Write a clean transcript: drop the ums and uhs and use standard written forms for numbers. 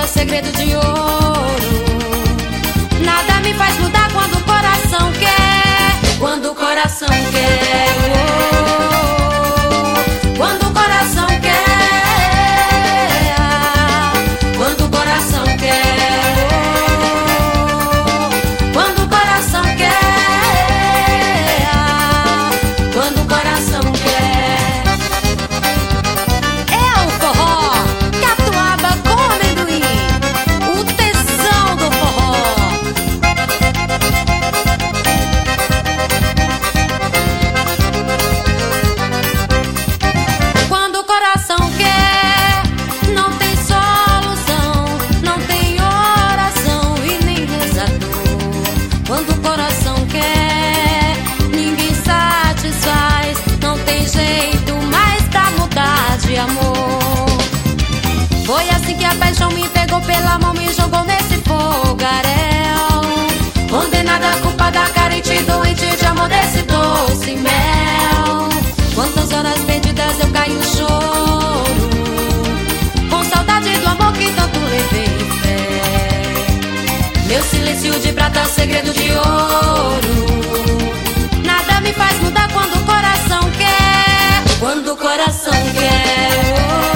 prata, segredo de ouro. Nada me faz mudar quando o coração quer. Quando o coração quer. Quando o coração quer. Quando o coração quer. Quando o coração quer. Quando o coração quer. É o forró, catuaba com amendoim, o tesão do forró. Quando o coração quer, não tem solução, não tem oração e nem rezador. Quando o coração quer, ninguém satisfaz, não tem jeito mais pra mudar de amor. Foi assim que a paixão me pegou pela mão, me jogou nesse fogaréu. Condenada, culpada, carente, doente de amor desse doce mel. Quantas horas perdidas eu caí no choro, com saudade do amor que tanto levei fé. Meu silêncio de prata, segredo de ouro. Nada me faz mudar quando o coração quer. Quando o coração quer.